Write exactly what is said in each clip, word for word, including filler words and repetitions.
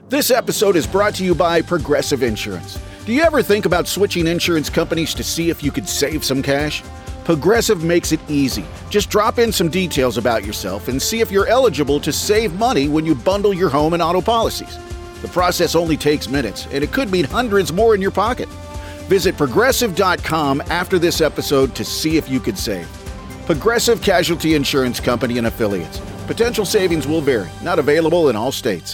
This episode is brought to you by Progressive Insurance. Do you ever think about switching insurance companies to see if you could save some cash? Progressive makes it easy. Just drop in some details about yourself and see if you're eligible to save money when you bundle your home and auto policies. The process only takes minutes, and it could mean hundreds more in your pocket. Visit Progressive dot com after this episode to see if you could save. Progressive Casualty Insurance Company and Affiliates. Potential savings will vary. Not available in all states.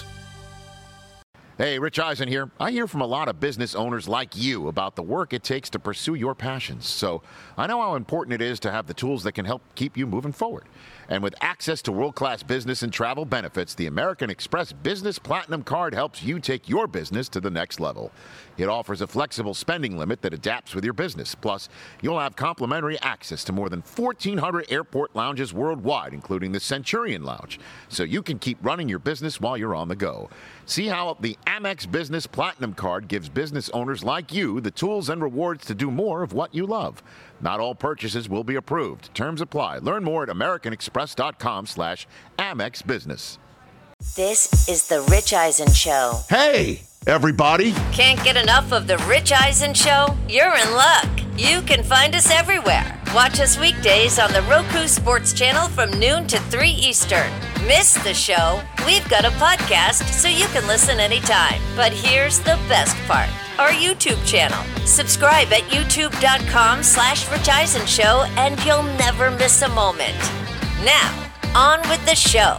Hey, Rich Eisen here. I hear from a lot of business owners like you about the work it takes to pursue your passions. So I know how important it is to have the tools that can help keep you moving forward. And with access to world-class business and travel benefits, the American Express Business Platinum Card helps you take your business to the next level. It offers a flexible spending limit that adapts with your business. Plus, you'll have complimentary access to more than fourteen hundred airport lounges worldwide, including the Centurion Lounge, so you can keep running your business while you're on the go. See how the Amex Business Platinum Card gives business owners like you the tools and rewards to do more of what you love. Not all purchases will be approved. Terms apply. Learn more at americanexpress.com slash Amex Business. This is The Rich Eisen Show. Hey, everybody. Can't get enough of The Rich Eisen Show? You're in luck. You can find us everywhere. Watch us weekdays on the Roku Sports Channel from noon to three Eastern. Miss the show? We've got a podcast so you can listen anytime. But here's the best part. Our YouTube channel. Subscribe at youtube.com slash Rich Eisen Show and you'll never miss a moment. Now, on with the show.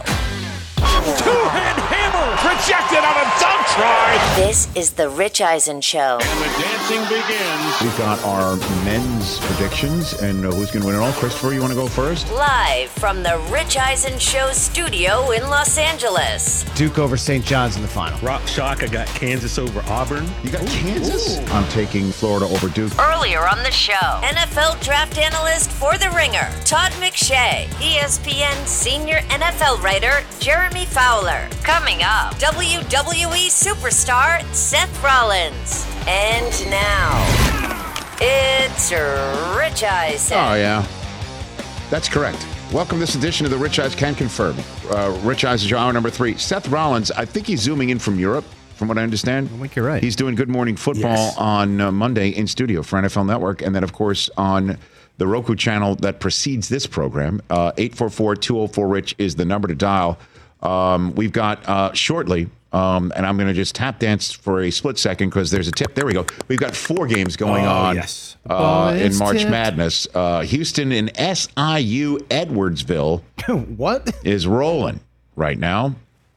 Two-hand hammer rejected on a dunk try. This is The Rich Eisen Show. And the dancing begins. We've got our men's predictions, and uh, who's going to win it all? Christopher, you want to go first? Live from the Rich Eisen Show studio in Los Angeles. Duke over Saint John's in the final. Rock shock, I got Kansas over Auburn. You got Kansas? Ooh. I'm taking Florida over Duke. Earlier on the show, N F L draft analyst for The Ringer, Todd McShay, E S P N senior N F L writer, Jeremy Fowler. Coming up, W W E superstar Seth Rollins. And now, it's Rich Eisen. Oh, yeah. That's correct. Welcome to this edition of the Rich Eisen Can Confirm. Uh, Rich Eisen Show, hour number three. Seth Rollins, I think he's zooming in from Europe, from what I understand. I think you're right. He's doing Good Morning Football yes. on uh, Monday in studio for N F L Network, and then, of course, on the Roku channel that precedes this program. Uh, eight four four, two oh four, RICH is the number to dial. Um, we've got uh, shortly, um, and I'm going to just tap dance for a split second because there's a tip. There we go. We've got four games going oh, on yes. uh, oh, in March tipped. Madness. Uh, Houston and S I U Edwardsville what is rolling right now.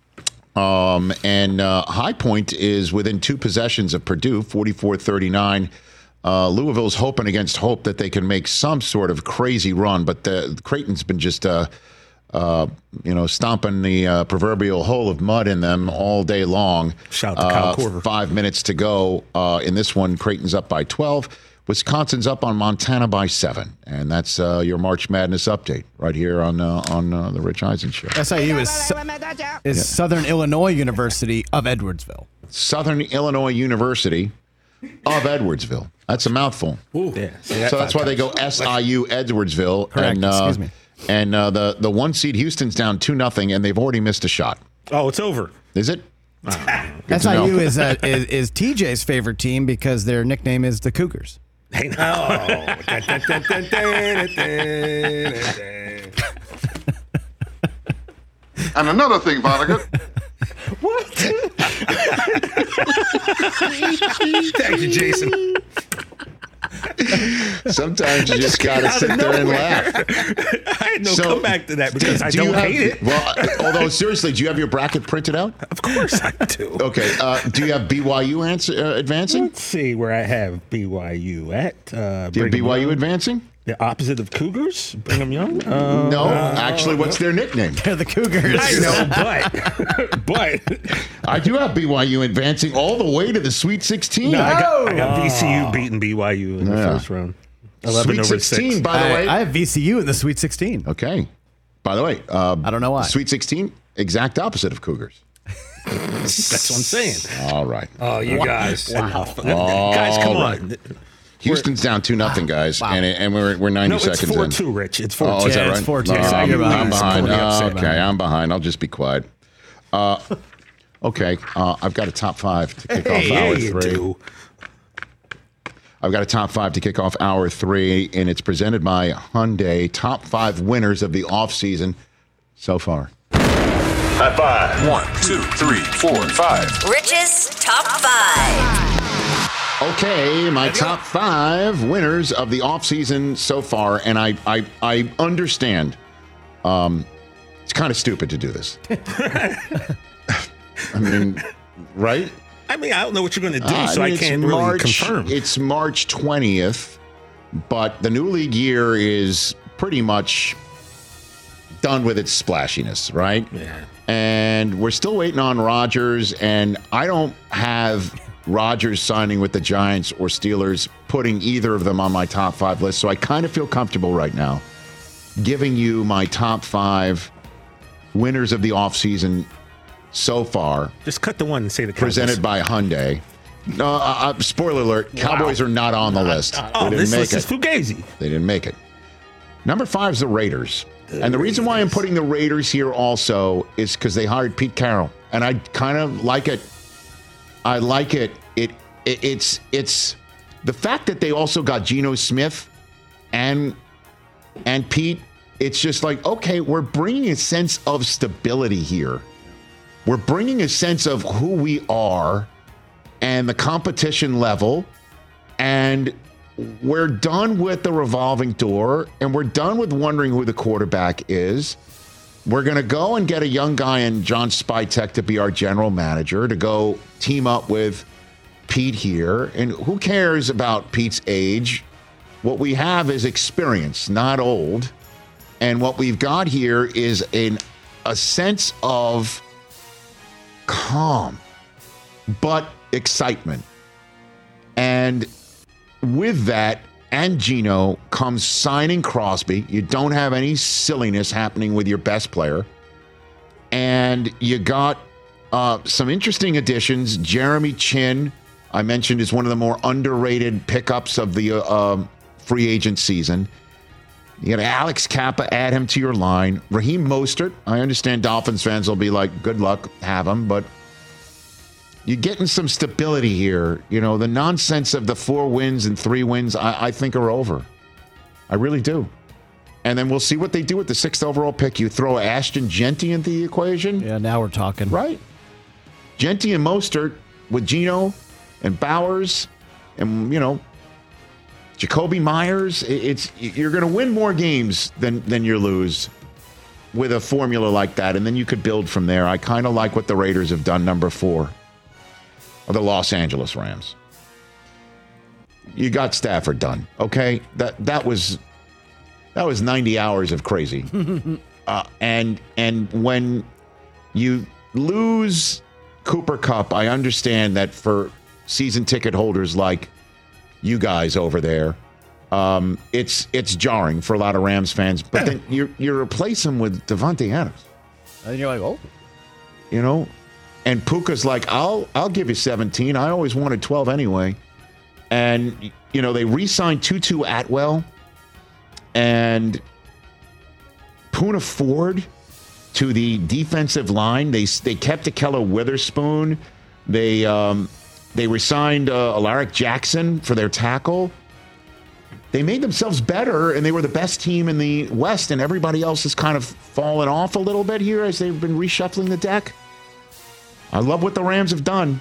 Um, and uh, High Point is within two possessions of Purdue, forty-four thirty-nine. Uh, Louisville's hoping against hope that they can make some sort of crazy run, but the, Creighton's been just... Uh, Uh, you know, stomping the uh, proverbial hole of mud in them all day long. Shout out to Kyle uh, Korver. Five minutes to go uh, in this one. Creighton's up by twelve. Wisconsin's up on Montana by seven. And that's uh, your March Madness update right here on uh, on uh, the Rich Eisen Show. S I U is, is yeah. Southern Illinois University of Edwardsville. Southern Illinois University of Edwardsville. That's a mouthful. Ooh. Yeah. So that's why they go S I U Edwardsville. Correct. And, uh, Excuse me. And uh, the, the one seed Houston's down two nothing, and they've already missed a shot. Oh, it's over. Is it? S I U is, uh, is is T J's favorite team because their nickname is the Cougars. I know. And another thing, Vonnegut. What? Thank you, Jason. Sometimes you just gotta sit there and laugh. I had no So, comeback to that because I do don't you have, hate it. Well, although seriously, do you have your bracket printed out? Of course I do. Okay. Uh, do you have B Y U answer, uh, advancing? Let's see where I have B Y U at. Uh, Do you have B Y U Young. advancing? The opposite of Cougars? Brigham Young? Uh, No, uh, actually, what's their nickname? They're the Cougars. I know, but but I do have B Y U advancing all the way to the Sweet sixteen. no, I got, I got V C U beating B Y U in the Yeah. first round. eleven Sweet over sixteen, six. by the I, way. I have V C U in the Sweet sixteen. Okay. By the way, uh, I don't know why. Sweet sixteen, exact opposite of Cougars. That's what I'm saying. All right. Oh, you guys. Wow. Guys, come All on. Houston's down two nothing, guys, and and we're we're ninety No, it's seconds four in. two, Rich. It's four Oh, two. is that Yeah, right? it's four two. No, So I'm, you're behind. I'm behind. It's Uh, upset okay, behind. I'm behind. I'll just be quiet. Uh, Okay, uh, I've got a top five to kick Hey, off yeah, hour you three. do. I've got a top five to kick off hour three, and it's presented by Hyundai. Top five winners of the offseason so far. High five. One, two, three, four, five. Rich's Top five. Okay, my top five winners of the offseason so far, and I I, I understand. Um, it's kind of stupid to do this. I mean, right? I mean, I don't know what you're going to do, Uh, so I, mean, it's can't really March, confirm. It's March twentieth, but the new league year is pretty much done with its splashiness, right? Yeah. And we're still waiting on Rodgers, and I don't have Rodgers signing with the Giants or Steelers putting either of them on my top five list, so I kind of feel comfortable right now giving you my top five winners of the offseason so far. Just cut the one and say the Cowboys. Presented by Hyundai. No, uh, uh, spoiler alert, Cowboys are not on the list. Oh, They didn't this make list it. is Fugazi. They didn't make it. Number five is the Raiders. And the reason why I'm putting the Raiders here also is because they hired Pete Carroll. And I kind of like it. I like it. It, it. It's it's the fact that they also got Geno Smith and and Pete. It's just like, okay, we're bringing a sense of stability here. We're bringing a sense of who we are and the competition level. And we're done with the revolving door, and we're done with wondering who the quarterback is. We're going to go and get a young guy in John Spytek to be our general manager, to go team up with Pete here. And who cares about Pete's age? What we have is experience, not old. And what we've got here is an, a sense of calm, but excitement. And with that and Geno comes signing Crosby. You don't have any silliness happening with your best player. And you got uh, some interesting additions. Jeremy Chin, I mentioned, is one of the more underrated pickups of the uh, uh, free agent season. You got Alex Kappa, add him to your line. Raheem Mostert, I understand Dolphins fans will be like, good luck, have him, but you're getting some stability here. You know, the nonsense of the four wins and three wins, I, I think are over. I really do. And then we'll see what they do with the sixth overall pick. You throw Ashton Genty into the equation. Yeah, now we're talking. Right. Genty and Mostert with Geno and Bowers and, you know, Jacoby Myers. It's you're going to win more games than than you lose with a formula like that, and then you could build from there. I kind of like what the Raiders have done. Number four, or the Los Angeles Rams. You got Stafford done, okay? That that was that was ninety hours of crazy, uh, and and when you lose Cooper Kupp, I understand that for season ticket holders like you guys over there, um, it's it's jarring for a lot of Rams fans. But then you you replace him with Devontae Adams. And you're like, oh. You know? And Puka's like, I'll I'll give you seventeen. I always wanted twelve anyway. And, you know, they re-signed Tutu Atwell and Poona Ford to the defensive line. They they kept Akella Witherspoon. They um, they re-signed uh, Alaric Jackson for their tackle. They made themselves better, and they were the best team in the West, and everybody else has kind of fallen off a little bit here as they've been reshuffling the deck. I love what the Rams have done,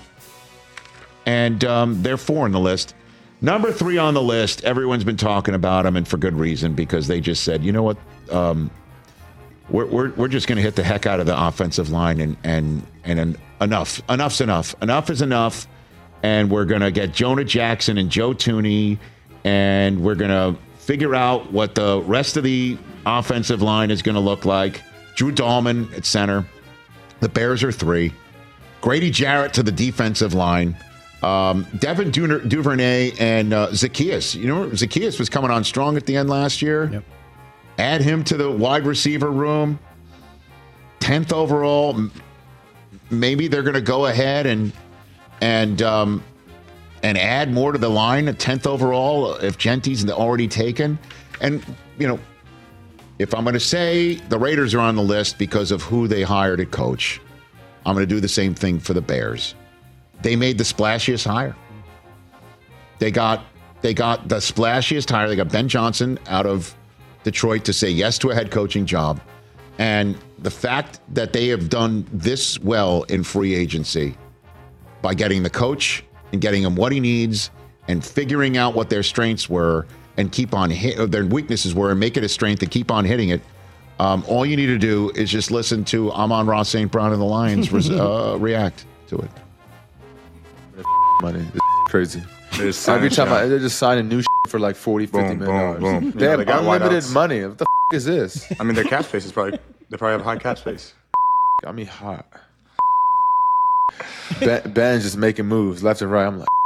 and um, they're four on the list. Number three on the list, everyone's been talking about them, and for good reason, because they just said, you know what, um, we're, we're, we're just going to hit the heck out of the offensive line, and, and, and en- enough. Enough's enough. Enough is enough, and we're going to get Jonah Jackson and Joe Thuney, and we're going to figure out what the rest of the offensive line is going to look like. Drew Dahlman at center. The Bears are three. Grady Jarrett to the defensive line. Um, Devin Du- Duvernay and uh, Zacchaeus. You know, Zacchaeus was coming on strong at the end last year. Yep. Add him to the wide receiver room. tenth overall. Maybe they're going to go ahead and and um, and add more to the line at tenth overall if Genty's already taken. And, you know, if I'm going to say the Raiders are on the list because of who they hired at coach, I'm going to do the same thing for the Bears. They made the splashiest hire. They got they got the splashiest hire. They got Ben Johnson out of Detroit to say yes to a head coaching job. And the fact that they have done this well in free agency by getting the coach and getting him what he needs and figuring out what their strengths were and keep on hit their weaknesses were and make it a strength and keep on hitting it. Um, all you need to do is just listen to Amon-Ra Saint Brown and the Lions res- uh, react to it. Money. This crazy. Every time I, they're just signing new for like forty, fifty boom, million boom, dollars. boom. They Yeah, have they got unlimited wideouts. money. What the f- is this? I mean, their cap space is probably they probably have high cap space. Got me hot. Ben, Ben's just making moves left and right. I'm like,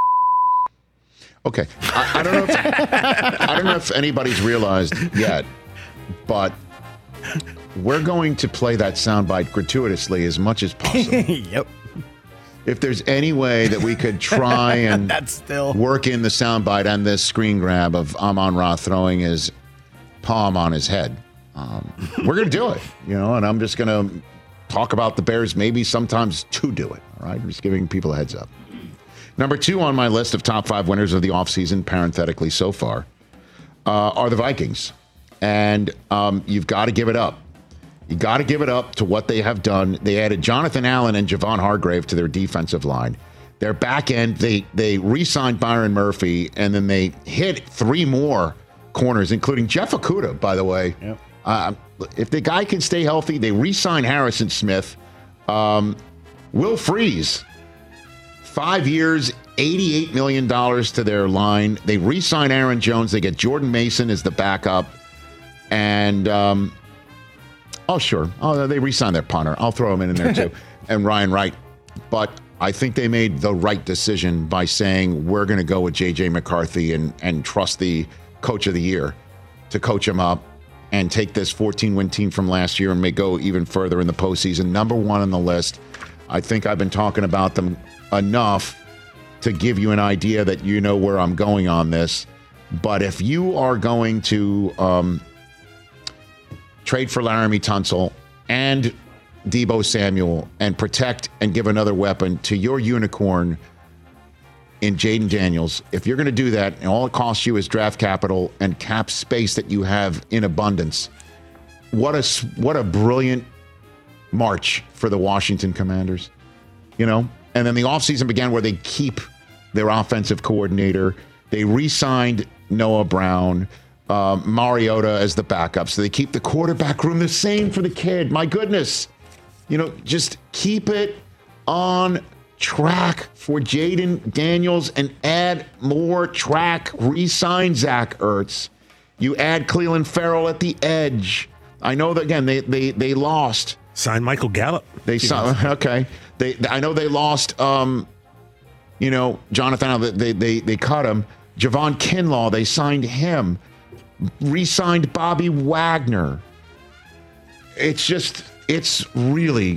Okay, I, I don't know. If, I don't know if anybody's realized yet, but we're going to play that soundbite gratuitously as much as possible. Yep. If there's any way that we could try and That's still work in the soundbite and this screen grab of Amon-Ra throwing his palm on his head, um, we're going to do it. You know, and I'm just going to talk about the Bears maybe sometimes to do it. All right, I'm just giving people a heads up. Number two on my list of top five winners of the offseason, parenthetically so far, uh, are the Vikings. And um, you've got to give it up. You got to give it up to what they have done. They added Jonathan Allen and Javon Hargrave to their defensive line. Their back end, they they re-signed Byron Murphy, and then they hit three more corners, including Jeff Okudah, by the way. Yep. Uh, if the guy can stay healthy, they re-sign Harrison Smith. Um, Will Freeze, five years, eighty-eight million dollars to their line. They re-sign Aaron Jones. They get Jordan Mason as the backup. And, um, oh, sure. Oh, they re-signed their punter. I'll throw him in, in there, too. And Ryan Wright. But I think they made the right decision by saying we're going to go with J J McCarthy and, and trust the coach of the year to coach him up and take this fourteen-win team from last year and may go even further in the postseason. Number one on the list. I think I've been talking about them enough to give you an idea that you know where I'm going on this. But if you are going to um, trade for Laramie Tunsil and Deebo Samuel and protect and give another weapon to your unicorn in Jaden Daniels, if you're going to do that and all it costs you is draft capital and cap space that you have in abundance, what a, what a brilliant march for the Washington Commanders, you know? And then the offseason began where they keep their offensive coordinator. They re-signed Noah Brown, uh, Mariota as the backup. So they keep the quarterback room the same for the kid. My goodness. You know, just keep it on track for Jaden Daniels and add more track. Re-sign Zach Ertz. You add Cleveland Farrell at the edge. I know that, again, they they they lost. Sign Michael Gallup. They saw, okay. They I know they lost. Um, you know, Jonathan. They they they cut him. Javon Kinlaw. They signed him. Re-signed Bobby Wagner. It's just it's really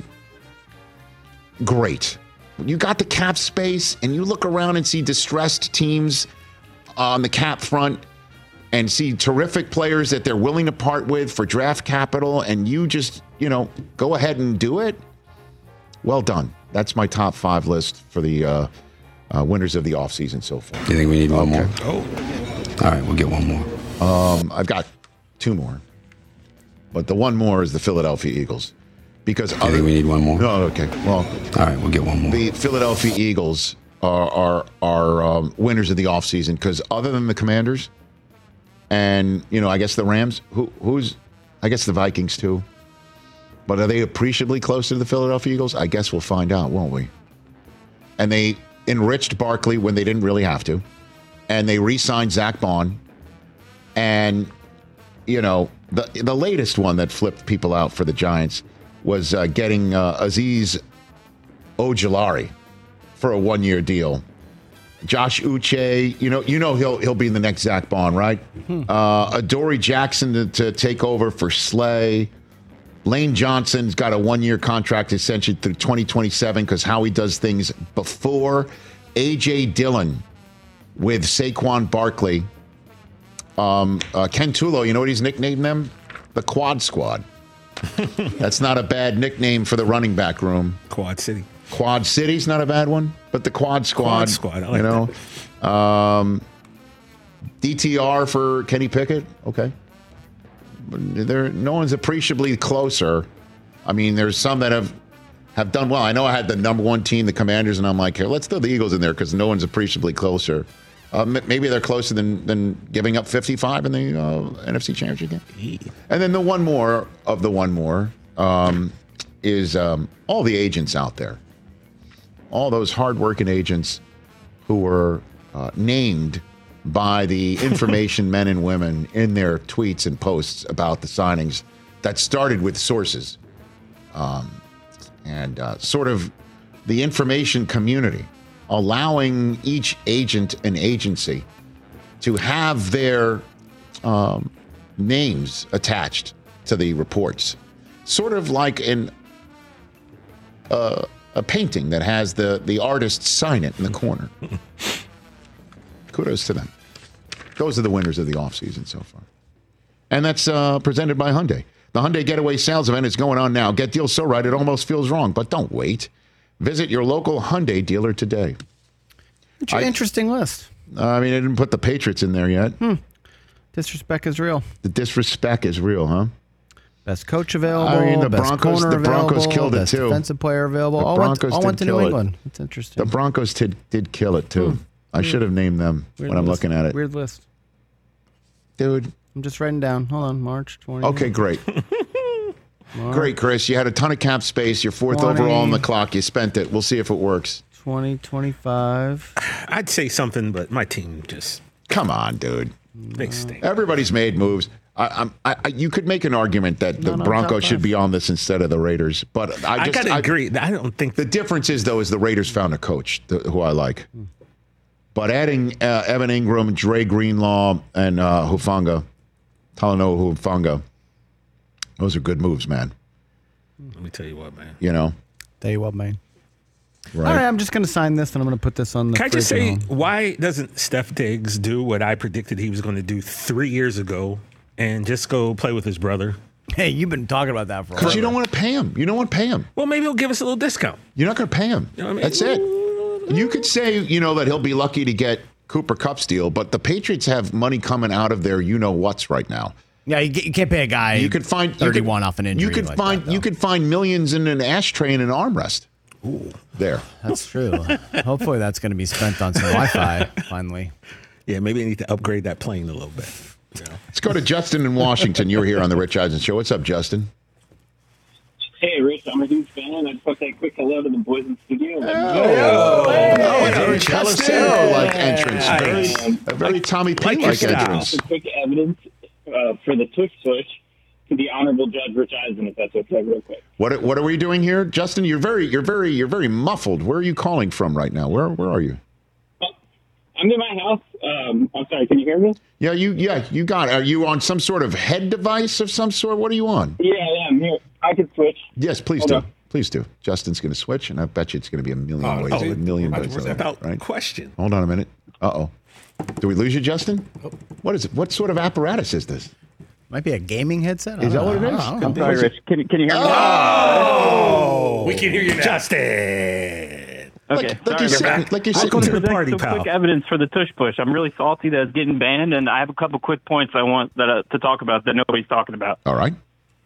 great. You got the cap space, and you look around and see distressed teams on the cap front, and see terrific players that they're willing to part with for draft capital, and you just, you know, go ahead and do it. Well done. That's my top five list for the uh, uh, winners of the offseason so far. You think we need one okay. more? Oh. All right, we'll get one more. Um, I've got two more, but the one more is the Philadelphia Eagles. Because you other, think we need one more? Oh, okay. Well, all right, we'll get one more. The Philadelphia Eagles are are, are um, winners of the offseason because other than the Commanders and, you know, I guess the Rams, who who's, I guess the Vikings too. But are they appreciably close to the Philadelphia Eagles? I guess we'll find out, won't we? And they enriched Barkley when they didn't really have to. And they re-signed Zach Bond. And, you know, the the latest one that flipped people out for the Giants was uh, getting uh, Azeez Ojulari for a one-year deal. Josh Uche, you know, you know he'll he'll be the next Zach Bond, right? Mm-hmm. Uh, Adoree Jackson to, to take over for Slay. Lane Johnson's got a one-year contract extension through twenty twenty-seven because how he does things before. A J Dillon with Saquon Barkley. Um, uh, Ken Tulo, you know what he's nicknamed them? The Quad Squad. That's not a bad nickname for the running back room. Quad City. Quad City's not a bad one, but the Quad Squad. Quad Squad, I like you know, that. Um, D T R for Kenny Pickett. Okay, there, no one's appreciably closer. I mean, there's some that have have done well. I know I had the number one team, the Commanders, and I'm like, here, let's throw the Eagles in there because no one's appreciably closer. Uh, maybe they're closer than, than giving up fifty-five in the uh, N F C Championship game. And then the one more of the one more um, is um, all the agents out there. All those hardworking agents who were uh, named by the information men and women in their tweets and posts about the signings that started with sources. Um, and uh, sort of the information community, allowing each agent and agency to have their um, names attached to the reports. Sort of like in uh, a painting that has the, the artist sign it in the corner. Kudos to them. Those are the winners of the offseason so far. And that's uh, presented by Hyundai. The Hyundai Getaway Sales Event is going on now. Get deals so right, it almost feels wrong. But don't wait. Visit your local Hyundai dealer today. It's an interesting list. I mean, I didn't put the Patriots in there yet. Hmm. Disrespect is real. The disrespect is real, huh? Best coach available. I mean, the best Broncos, corner the Broncos available, killed it best too. Defensive player available. The all Broncos went, all went did to New kill England. it. It's interesting. The Broncos did, did kill it too. Hmm. I should have named them Weird when I'm list. looking at it. Weird list. Dude. I'm just writing down. Hold on. March twentieth. Okay, great. Great, Chris. You had a ton of cap space. You're fourth twenty overall on the clock. You spent it. We'll see if it works. twenty twenty-five. I'd say something, but my team just. Come on, dude. They stink. Everybody's made moves. I, I'm, I, I, you could make an argument that the Not on Broncos top should five. be on this instead of the Raiders, but I I, just gotta agree. I don't think the difference is though is the Raiders found a coach th- who I like. But adding uh, Evan Ingram, Dre Greenlaw, and uh, Hufanga, Talanoa Hufanga, those are good moves, man. Let me tell you what, man. You know, Tell you what, man. right? All right, I'm just going to sign this and I'm going to put this on the Can I just fridge say, at home. why doesn't Steph Diggs do what I predicted he was going to do three years ago and just go play with his brother? Hey, you've been talking about that for a while. Because you don't want to pay him. You don't want to pay him. Well, maybe he'll give us a little discount. You're not going to pay him. You know what I mean? That's it. You could say, you know, that he'll be lucky to get Cooper Kupp's deal, but the Patriots have money coming out of their you-know-whats right now. Yeah, you, you can't pay a guy You could find thirty-one you could, off an injury. You could like find that, though. you could find millions in an ashtray and an armrest. Ooh, there. That's true. Hopefully, that's going to be spent on some Wi-Fi finally. Yeah, maybe I need to upgrade that plane a little bit. You know? Let's go to Justin in Washington. You're here on the Rich Eisen Show. What's up, Justin? Hey, Rich, I'm a huge fan. I just want to say a quick hello to the boys in the studio. Oh, Hey, very Justin-like entrance. Nice. Very, a very Tommy P Like your like style. entrance. Some quick evidence uh, for the tush push to the Honorable Judge Rich Eisen, if that's okay, real quick. What what are we doing here, Justin? You're very you're very you're very muffled. Where are you calling from right now? Where where are you? I'm in my house. Um, I'm sorry, can you hear me? Yeah, you yeah you got. It. Are you on some sort of head device of some sort? What are you on? Yeah, yeah, I'm here. I can switch. Yes, please Hold do. on. Please do. Justin's going to switch, and I bet you it's going to be a million Oh, ways, oh, a million I ways, was away, about right? question. Hold on a minute. Uh oh. Do we lose you, Justin? What is it? What sort of apparatus is this? Might be a gaming headset. I Is that don't what it know. is? I don't know. I'm sorry, Rich. Can, you- can you hear me? Oh, we can hear you now. Justin. Okay, Like, like sorry you're about sitting, that. like you're I'll sitting go to there. the party, some pal. quick evidence for the tush push. I'm really salty that it's getting banned, and I have a couple quick points I want that, uh, to talk about that nobody's talking about. All right.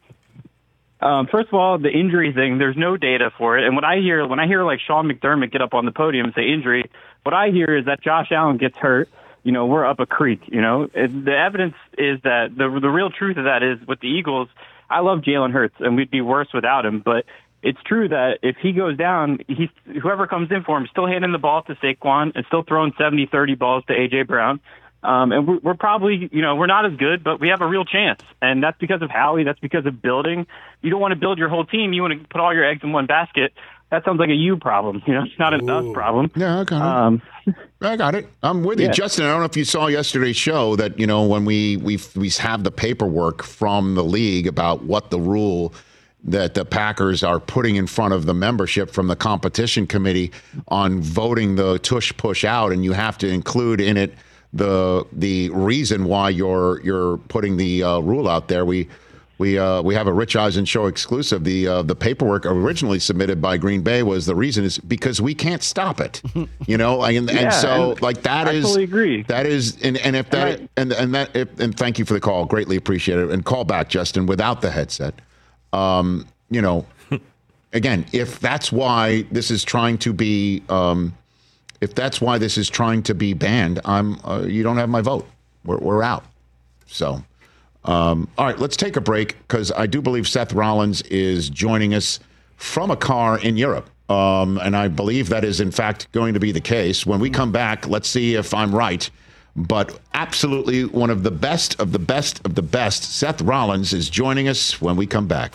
Um, first of all, the injury thing, there's no data for it. And what I hear, when I hear like Sean McDermott get up on the podium and say injury, what I hear is that Josh Allen gets hurt. You know, we're up a creek, you know. It, the evidence is that the the real truth of that is with the Eagles, I love Jalen Hurts, and we'd be worse without him. But it's true that if he goes down, he's, whoever comes in for him is still handing the ball to Saquon and still throwing seventy thirty balls to A J. Brown. Um, and we're, we're probably, you know, we're not as good, but we have a real chance. And that's because of Howie. That's because of building. You don't want to build your whole team. You want to put all your eggs in one basket. That sounds like a you problem. You know, it's not an us problem. Yeah, I got it. Um, I got it. I'm with you, Yeah. Justin. I don't know if you saw yesterday's show that you know when we we we have the paperwork from the league about what the rule that the Packers are putting in front of the membership from the competition committee on voting the tush push out, and you have to include in it the the reason why you're you're putting the uh, rule out there. We We uh, we have a Rich Eisen show exclusive. The uh, the paperwork originally submitted by Green Bay was the reason is because we can't stop it. You know, and, Yeah, and so and like that I is totally agree. that is and, and if that And and and that if, and thank you for the call, greatly appreciate it. And call back, Justin, without the headset. Um, you know, again, if that's why this is trying to be, um, if that's why this is trying to be banned, I'm uh, you don't have my vote. We're we're out. So. Um, all right, let's take a break because I do believe Seth Rollins is joining us from a car in Europe. Um, and I believe that is, in fact, going to be the case. When we come back, let's see if I'm right. But absolutely one of the best of the best of the best, Seth Rollins is joining us when we come back.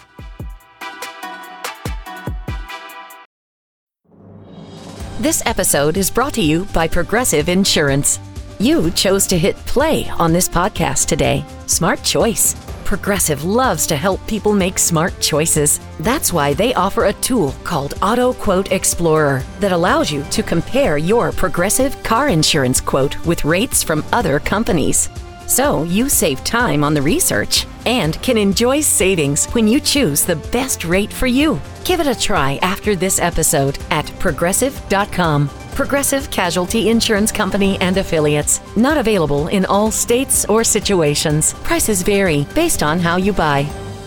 This episode is brought to you by Progressive Insurance. You chose to hit play on this podcast today. Smart choice. Progressive loves to help people make smart choices. That's why they offer a tool called Auto Quote Explorer that allows you to compare your Progressive car insurance quote with rates from other companies. So you save time on the research and can enjoy savings when you choose the best rate for you. Give it a try after this episode at progressive dot com. Progressive Casualty Insurance Company and Affiliates. Not available in all states or situations. Prices vary based on how you buy.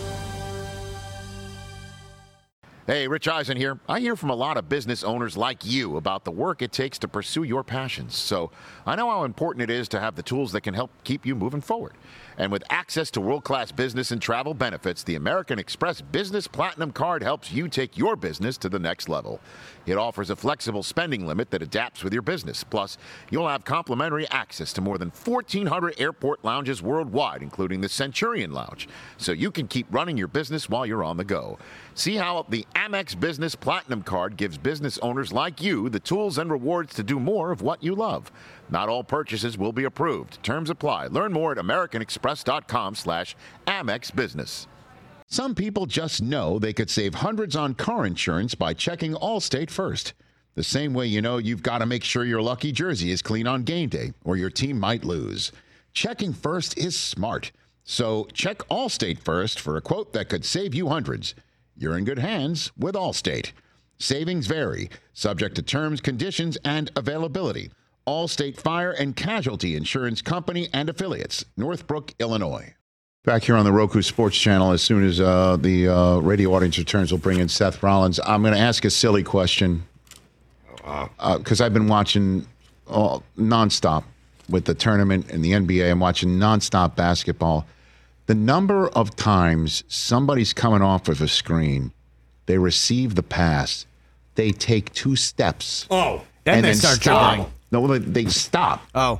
Hey, Rich Eisen here. I hear from a lot of business owners like you about the work it takes to pursue your passions. So I know how important it is to have the tools that can help keep you moving forward. And with access to world-class business and travel benefits, the American Express Business Platinum Card helps you take your business to the next level. It offers a flexible spending limit that adapts with your business. Plus, you'll have complimentary access to more than fourteen hundred airport lounges worldwide, including the Centurion Lounge, so you can keep running your business while you're on the go. See how the Amex Business Platinum Card gives business owners like you the tools and rewards to do more of what you love. Not all purchases will be approved. Terms apply. Learn more at americanexpress.com slash Amex Business. Some people just know they could save hundreds on car insurance by checking Allstate first. The same way you know you've got to make sure your lucky jersey is clean on game day or your team might lose. Checking first is smart. So check Allstate first for a quote that could save you hundreds. You're in good hands with Allstate. Savings vary, subject to terms, conditions, and availability. Allstate Fire and Casualty Insurance Company and Affiliates, Northbrook, Illinois. Back here on the Roku Sports Channel, as soon as uh, the uh, radio audience returns, we'll bring in Seth Rollins. I'm going to ask a silly question because uh, I've been watching uh, nonstop with the tournament and the N B A. I'm watching nonstop basketball. The number of times somebody's coming off of a screen, they receive the pass, they take two steps. Oh, then and they then start stop. dribbling. No, they stop. Oh.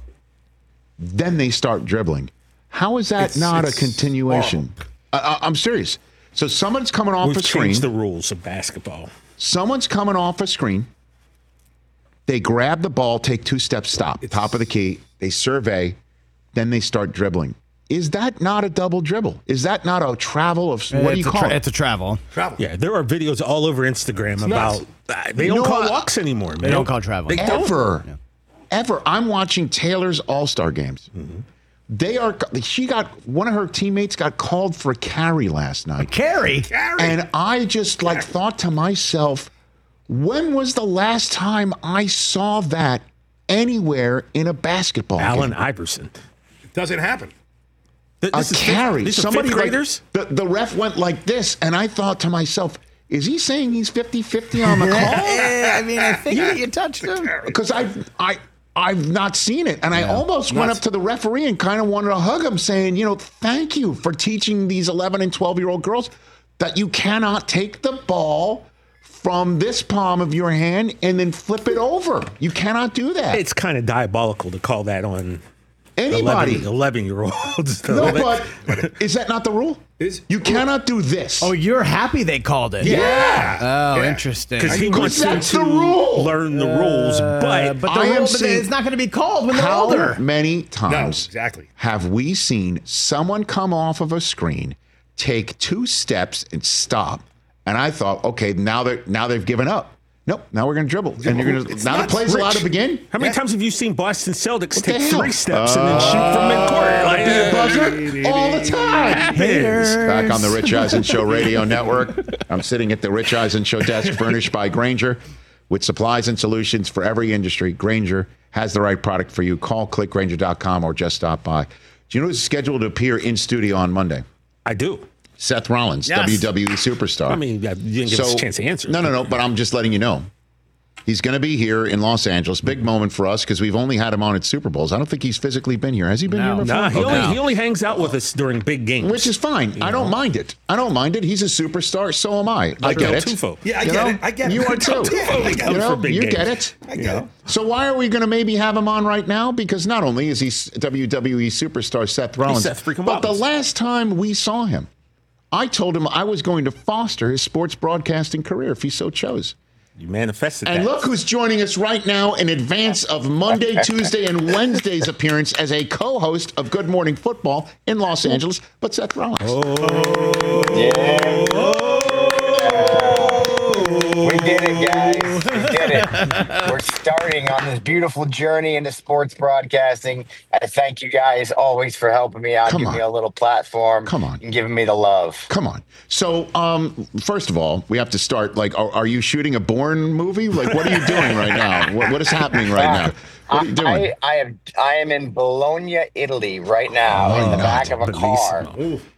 Then they start dribbling. How is that It's- not it's a continuation? I, I, I'm serious. So someone's coming off We've a screen. changed the rules of basketball. Someone's coming off a screen. They grab the ball, take two steps, stop. Top of the key. They survey. Then they start dribbling. Is that not a double dribble? Is that not a travel of, what do you It's a call tra- it? It's a travel. Travel. Yeah, there are videos all over Instagram nuts. about uh, they You don't know call what? walks anymore, man. They don't call travel. They don't. Ever. Ever. I'm watching Taylor's All-Star games. Mm-hmm. They are. She got one of her teammates got called for a carry last night. Carry? Carry. And I just like thought to myself, when was the last time I saw that anywhere in a basketball Allen game? Iverson. It doesn't happen. Th- A this is carry. Fifth, these are Somebody fifth like- graders? the, the ref went like this, and I thought to myself, is he saying he's fifty-fifty on the call? I mean, I think Yeah. you touched him. Because I, I, I've not seen it, and I almost went up to the referee and kind of wanted to hug him, saying, you know, thank you for teaching these eleven and twelve year old girls that you cannot take the ball from this palm of your hand and then flip it over. You cannot do that. It's kind of diabolical to call that on Anybody. eleven-year-olds. No, but is that not the rule? You cannot do this. Oh, you're happy they called it. Yeah. Oh, Yeah. interesting. Because he wants them that's to the rule. learn the rules, but, but the I am rule, but saying- it's not going to be called when they're How older. many No, times exactly. have we seen someone come off of a screen, take two steps and stop? And I thought, okay, now they now they've given up. Nope. Now we're going to dribble, and you're going to now the play's Rich, allowed to begin. How many yeah. times have you seen Boston Celtics take the three steps uh, and then shoot from midcourt? Like, uh, all the time. Haters. Back on the Rich Eisen Show Radio Network. I'm sitting at the Rich Eisen Show desk, furnished by Grainger, with supplies and solutions for every industry. Grainger has the right product for you. Call click grainger dot com or just stop by. Do you know who's scheduled to appear in studio on Monday? I do. Seth Rollins, yes. W W E superstar. I mean, you didn't give so, us a chance to answer. No, no, no, but I'm just letting you know. He's going to be here in Los Angeles. Big moment for us because we've only had him on at Super Bowls. I don't think he's physically been here. Has he been no. here before? No, he, okay. only, he only hangs out with us during big games. Which is fine. You I know? don't mind it. I don't mind it. He's a superstar. So am I. Like I get El it. Tufo. Yeah, I you get know? it. I get it. You are too. Tufo, you know? you games. get it. I get you know? it. So why are we going to maybe have him on right now? Because not only is he W W E superstar Seth Rollins, Seth freaking but Rollins. the last time we saw him, I told him I was going to foster his sports broadcasting career if he so chose. You manifested and that. look who's joining us right now in advance of Monday, Tuesday, and Wednesday's appearance as a co-host of Good Morning Football in Los Angeles, but Seth Rollins. Oh, yeah. Oh. We did it, guys. We did it. We're starting on this beautiful journey into sports broadcasting. I thank you guys always for helping me out, giving me a little platform. Come on. And giving me the love. Come on. So, um, first of all, we have to start, like, are, are you shooting a Bourne movie? Like, what are you doing right now? What, what is happening right now? What are you doing? I, I, am, I am in Bologna, Italy right now oh, in the back of a car.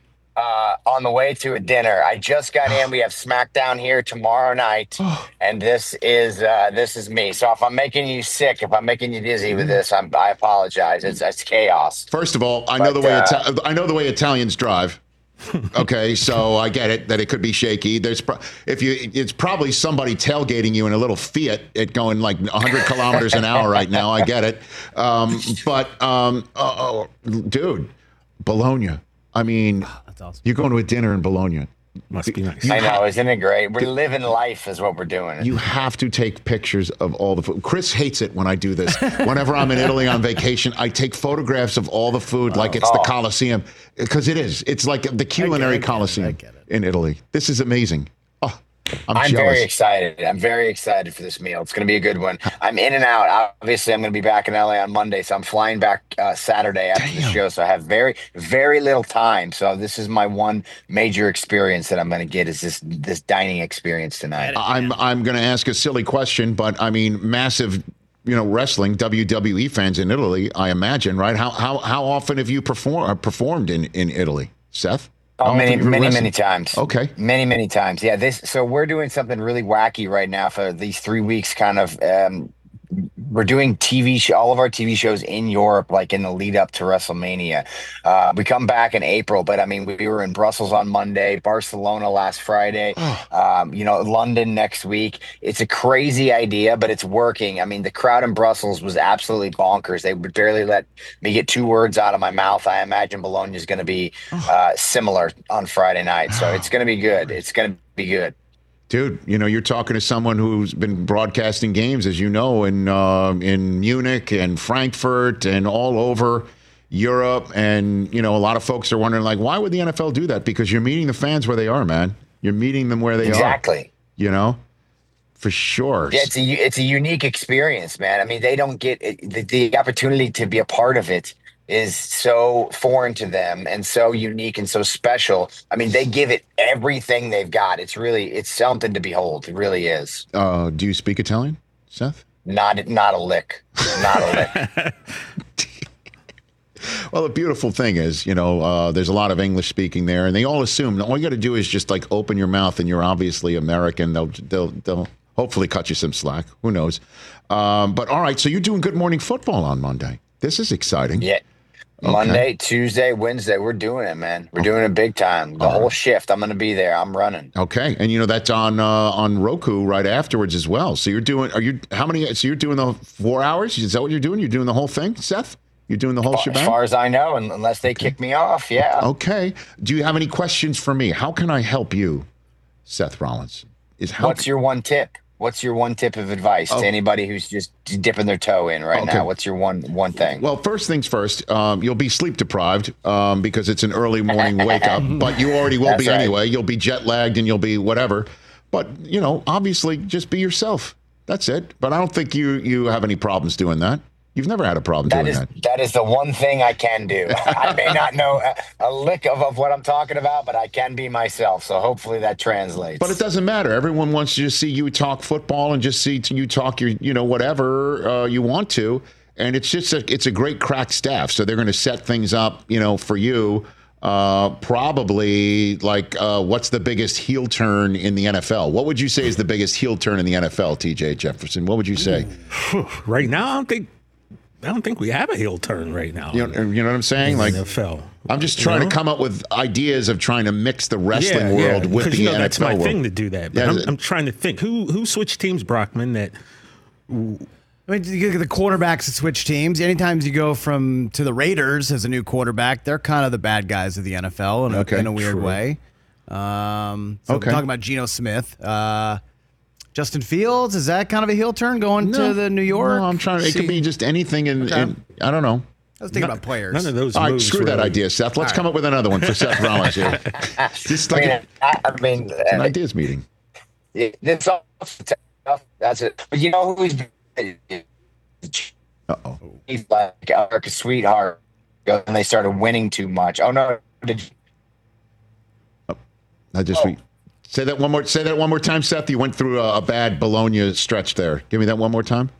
Uh, on the way to a dinner. I just got in. We have SmackDown here tomorrow night, and this is uh, this is me. So if I'm making you sick, if I'm making you dizzy with this, I'm, I apologize. It's it's chaos. First of all, I but, know the way uh, Ita- I know the way Italians drive. Okay, so I get it that it could be shaky. There's pro- if you it's probably somebody tailgating you in a little Fiat at going like one hundred kilometers an hour right now. I get it, um, but um, oh, oh, dude, Bologna. I mean, oh, that's awesome. You're going to a dinner in Bologna. Must be nice. I know, isn't it great? We're living life is what we're doing. You have to take pictures of all the food. Chris hates it when I do this. Whenever I'm in Italy on vacation, I take photographs of all the food wow. like it's oh. the Colosseum. Because it is. It's like the culinary I get it, Colosseum I get it. in Italy. This is amazing. Oh, I'm, I'm jealous. very excited. I'm very excited for this meal. It's going to be a good one. I'm in and out. Obviously, I'm going to be back in L A on Monday, so I'm flying back uh, Saturday after Damn. the show. So I have very, very little time. So this is my one major experience that I'm going to get is this this dining experience tonight. I'm I'm going to ask a silly question, but I mean, massive, you know, wrestling W W E fans in Italy, I imagine, right? How how how often have you perform performed in in Italy, Seth? Oh, many, many, many times. Okay. Many, many times. Yeah. This. So we're doing something really wacky right now for these three weeks. Kind of. Um, we're doing T V show, all of our T V shows in Europe, like in the lead up to WrestleMania. Uh, we come back in April, but I mean, we were in Brussels on Monday, Barcelona last Friday, um, you know, London next week. It's a crazy idea, but it's working. I mean, the crowd in Brussels was absolutely bonkers. They would barely let me get two words out of my mouth. I imagine Bologna is going to be uh, similar on Friday night. So it's going to be good. It's going to be good. Dude, you know, you're talking to someone who's been broadcasting games, as you know, in uh, in Munich and Frankfurt and all over Europe. And, you know, a lot of folks are wondering, like, why would the N F L do that? Because you're meeting the fans where they are, man. You're meeting them where they exactly. are. Exactly. You know, for sure. Yeah, it's a, it's a unique experience, man. I mean, they don't get it, the, the opportunity to be a part of it is so foreign to them and so unique and so special. I mean, they give it everything they've got. It's really, it's something to behold. It really is. Uh, do you speak Italian, Seth? Not, not a lick. Not a lick. Well, the beautiful thing is, you know, uh, there's a lot of English speaking there, and they all assume all you got to do is just like open your mouth, and you're obviously American. They'll, they'll, they'll hopefully cut you some slack. Who knows? Um, but all right, so you're doing Good Morning Football on Monday. This is exciting. Yeah. Okay. Monday, Tuesday, Wednesday, we're doing it, man. We're doing it big time. The All whole right. shift. I'm going to be there. I'm running. Okay, and you know that's on uh, on Roku right afterwards as well. So you're doing? Are you how many? So you're doing the four hours? Is that what you're doing? You're doing the whole thing, Seth? You're doing the whole as shebang? As far as I know, unless they okay. kick me off, yeah. Okay. Do you have any questions for me? How can I help you, Seth Rollins? Is how What's your one tip? What's your one tip of advice oh. to anybody who's just dipping their toe in right okay. now? What's your one one thing? Well, first things first, um, you'll be sleep deprived um, because it's an early morning wake up, but you already will That's be right. anyway. You'll be jet lagged and you'll be whatever. But, you know, obviously just be yourself. That's it. But I don't think you you have any problems doing that. You've never had a problem That doing is that. that is the one thing I can do. I may not know a, a lick of, of what I'm talking about, but I can be myself. So hopefully that translates. But it doesn't matter. Everyone wants to just see you talk football and just see you talk your, you know, whatever uh, you want to. And it's just a, it's a great crack staff. So they're going to set things up, you know, for you. Uh, probably like uh, what's the biggest heel turn in the N F L? What would you say is the biggest heel turn in the N F L, T J Jefferson? What would you say? Right now, I don't think. I don't think we have a heel turn right now. You know, you know what I'm saying? Like N F L. I'm just trying you know? to come up with ideas of trying to mix the wrestling yeah, world yeah, with the you know, N F L that's my world. thing to do that. But Yeah, I'm, I'm trying to think who who switched teams, Brockman. That I mean, you look at the quarterbacks that switch teams. Anytime you go from to the Raiders as a new quarterback, they're kind of the bad guys of the N F L in a, Okay, in a weird true. way. Um, so Okay. we're talking about Geno Smith. Uh, Justin Fields, is that kind of a heel turn going No. to the New York? No, I'm trying. It could be just anything. In, Okay. in I don't know. I was thinking None- about players. none of those All right, moves screw that really- idea, Seth. Let's All come right. up with another one for Seth Rollins here. Just I like mean, a- I, I mean, it's an uh, ideas meeting. it- it's all tough. That's it. But you know who's Uh oh. he's like America's sweetheart, and they started winning too much. Oh no! Did you, I just Oh. re- say that one more. Say that one more time, Seth. You went through a, a bad Bologna stretch there. Give me that one more time.